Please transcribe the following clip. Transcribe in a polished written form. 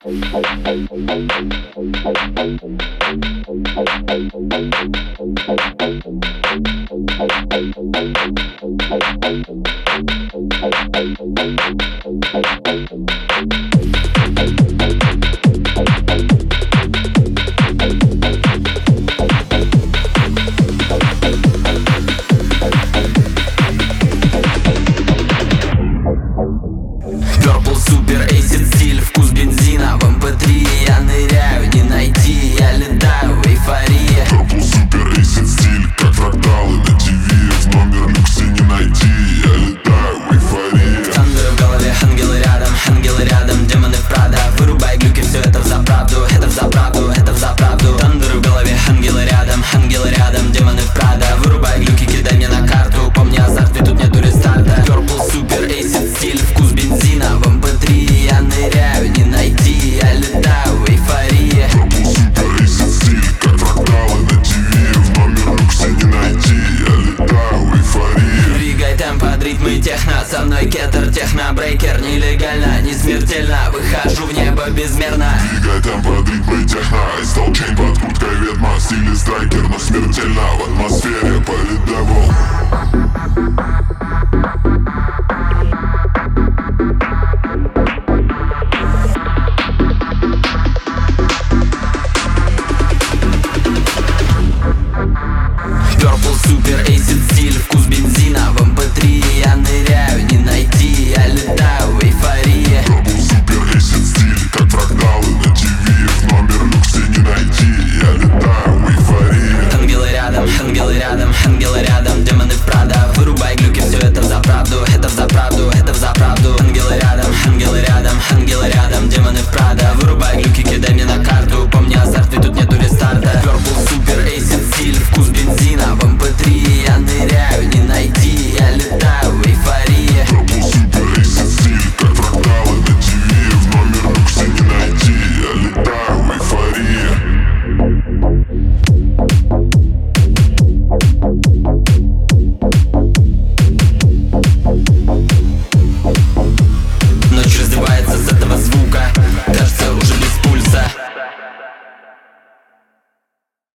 Purple Super Acid стиль, вкус бензина. В MP3 я ныряю, не найти, я летаю в эйфории. Purple Super Acid стиль, как фракталы на ТВ. В номер люксе не найти, я летаю в эйфории. Тандеры в голове, ангелы рядом, демоны в Прада. Вырубай глюки, все это взаправду, это взаправду, это взаправду. Тандеры в голове, ангелы рядом, демоны в Прада. Вырубай глюки, кидай мне на карту, помни азарт, и тут нету рестарта. Purple Super Acid стиль, вкус бензина. В MP3 я ныряю, не найти, я летаю в эйфории. Purple Super Acid стиль, как фракталы на ТВ. В номер люксе не найти, я летаю в эйфории. Двигай темп под ритмы техно, со мной кетер, техно-брейкер. Нелегально, не смертельно, выхожу в небо безмерно. Двигай темп под ритмы техно, Столчейн под курткой ведьма. В стиле страйкер, но смертельно в атмосфере Полидевил.